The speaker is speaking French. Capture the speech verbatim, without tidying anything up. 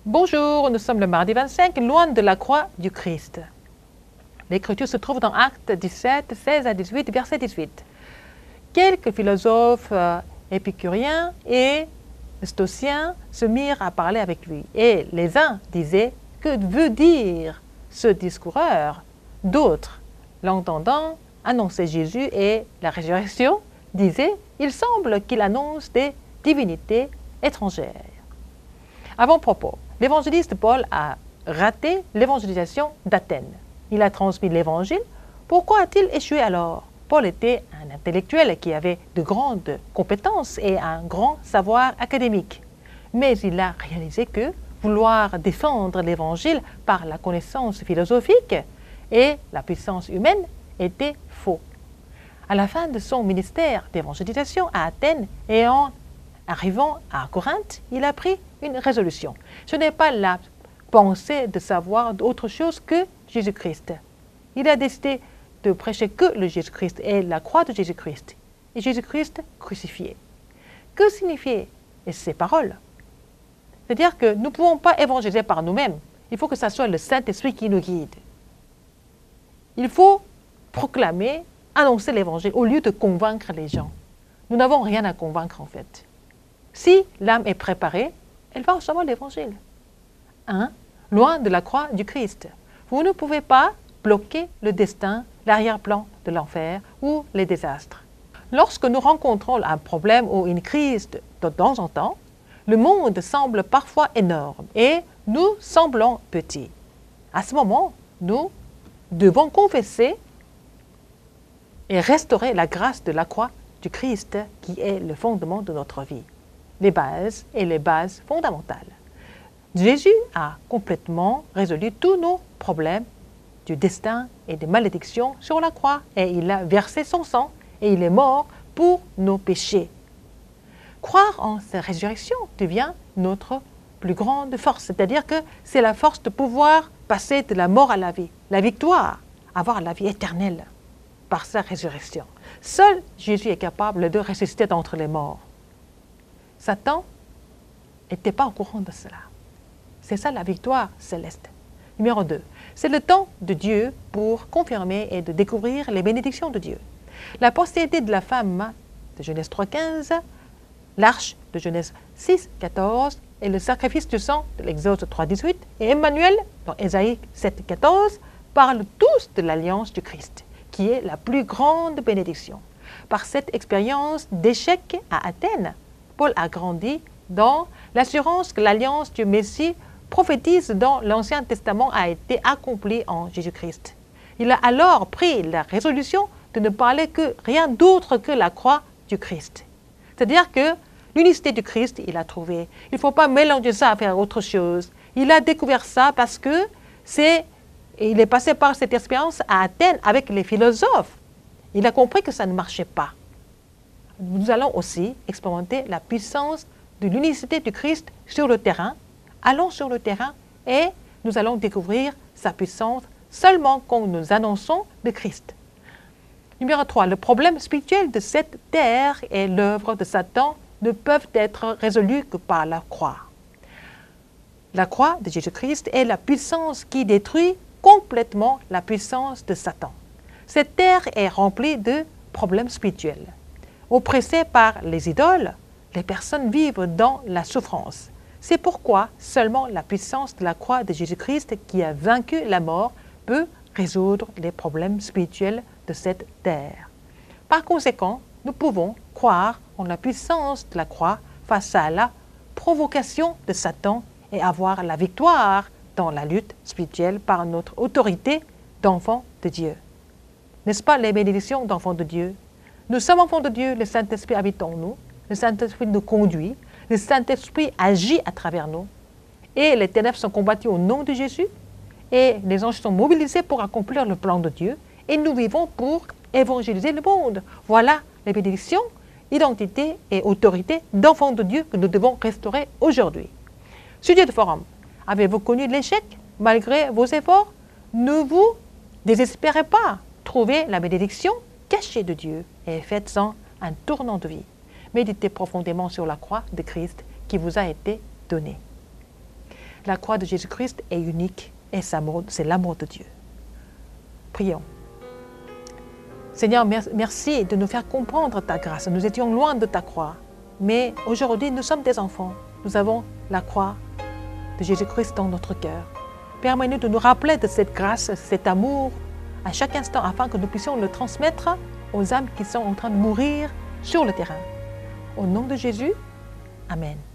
Bonjour, nous sommes le mardi vingt-cinq, loin de la croix du Christ. L'écriture se trouve dans Actes dix-sept, seize à dix-huit, verset dix-huit. Quelques philosophes euh, épicuriens et stoïciens se mirent à parler avec lui. Et les uns disaient, « Que veut dire ce discoureur ?» D'autres, l'entendant annoncer Jésus et la résurrection, disaient, « Il semble qu'il annonce des divinités étrangères. » Avant-propos, l'évangéliste Paul a raté l'évangélisation d'Athènes. Il a transmis l'évangile. Pourquoi a-t-il échoué alors? Paul était un intellectuel qui avait de grandes compétences et un grand savoir académique. Mais il a réalisé que vouloir défendre l'évangile par la connaissance philosophique et la puissance humaine était faux. À la fin de son ministère d'évangélisation à Athènes et en arrivant à Corinthe, il a pris une résolution. Ce n'est pas la pensée de savoir d'autre chose que Jésus-Christ. Il a décidé de prêcher que le Jésus-Christ et la croix de Jésus-Christ. Et Jésus-Christ crucifié. Que signifiaient ces paroles? C'est-à-dire que nous ne pouvons pas évangéliser par nous-mêmes. Il faut que ce soit le Saint-Esprit qui nous guide. Il faut proclamer, annoncer l'évangile au lieu de convaincre les gens. Nous n'avons rien à convaincre en fait. Si l'âme est préparée, elle va recevoir l'évangile. un. Loin de la croix du Christ. Vous ne pouvez pas bloquer le destin, l'arrière-plan de l'enfer ou les désastres. Lorsque nous rencontrons un problème ou une crise de temps en temps, le monde semble parfois énorme et nous semblons petits. À ce moment, nous devons confesser et restaurer la grâce de la croix du Christ qui est le fondement de notre vie. Les bases et les bases fondamentales. Jésus a complètement résolu tous nos problèmes du destin et des malédictions sur la croix et il a versé son sang et il est mort pour nos péchés. Croire en sa résurrection devient notre plus grande force, c'est-à-dire que c'est la force de pouvoir passer de la mort à la vie, la victoire, avoir la vie éternelle par sa résurrection. Seul Jésus est capable de ressusciter d'entre les morts. Satan n'était pas au courant de cela. C'est ça la victoire céleste. Numéro deux, c'est le temps de Dieu pour confirmer et de découvrir les bénédictions de Dieu. La postérité de la femme de Genèse trois quinze, l'arche de Genèse six quatorze et le sacrifice du sang de l'Exode trois dix-huit et Emmanuel dans Ésaïe sept quatorze parlent tous de l'alliance du Christ, qui est la plus grande bénédiction. Par cette expérience d'échec à Athènes, Paul a grandi dans l'assurance que l'alliance du Messie prophétise dans l'Ancien Testament a été accomplie en Jésus-Christ. Il a alors pris la résolution de ne parler que rien d'autre que la croix du Christ. C'est-à-dire que l'unicité du Christ, il a trouvé. Il ne faut pas mélanger ça à faire autre chose. Il a découvert ça parce que c'est, il est passé par cette expérience à Athènes avec les philosophes. Il a compris que ça ne marchait pas. Nous allons aussi expérimenter la puissance de l'unicité du Christ sur le terrain. Allons sur le terrain et nous allons découvrir sa puissance seulement quand nous annonçons le Christ. Numéro trois, le problème spirituel de cette terre et l'œuvre de Satan ne peuvent être résolus que par la croix. La croix de Jésus-Christ est la puissance qui détruit complètement la puissance de Satan. Cette terre est remplie de problèmes spirituels. Oppressées par les idoles, les personnes vivent dans la souffrance. C'est pourquoi seulement la puissance de la croix de Jésus-Christ qui a vaincu la mort peut résoudre les problèmes spirituels de cette terre. Par conséquent, nous pouvons croire en la puissance de la croix face à la provocation de Satan et avoir la victoire dans la lutte spirituelle par notre autorité d'enfants de Dieu. N'est-ce pas les bénédictions d'enfants de Dieu? Nous sommes enfants de Dieu, le Saint-Esprit habite en nous, le Saint-Esprit nous conduit, le Saint-Esprit agit à travers nous et les ténèbres sont combattues au nom de Jésus et les anges sont mobilisés pour accomplir le plan de Dieu et nous vivons pour évangéliser le monde. Voilà les bénédictions, identité et autorité d'enfants de Dieu que nous devons restaurer aujourd'hui. Sujet de forum, avez-vous connu l'échec malgré vos efforts? Ne vous désespérez pas, trouvez la bénédiction cachée de Dieu et faites-en un tournant de vie. Méditez profondément sur la croix de Christ qui vous a été donnée. La croix de Jésus-Christ est unique et c'est l'amour de Dieu. Prions. Seigneur, merci de nous faire comprendre ta grâce. Nous étions loin de ta croix, mais aujourd'hui nous sommes tes enfants. Nous avons la croix de Jésus-Christ dans notre cœur. Permets-nous de nous rappeler de cette grâce, cet amour à chaque instant afin que nous puissions le transmettre aux âmes qui sont en train de mourir sur le terrain. Au nom de Jésus, Amen.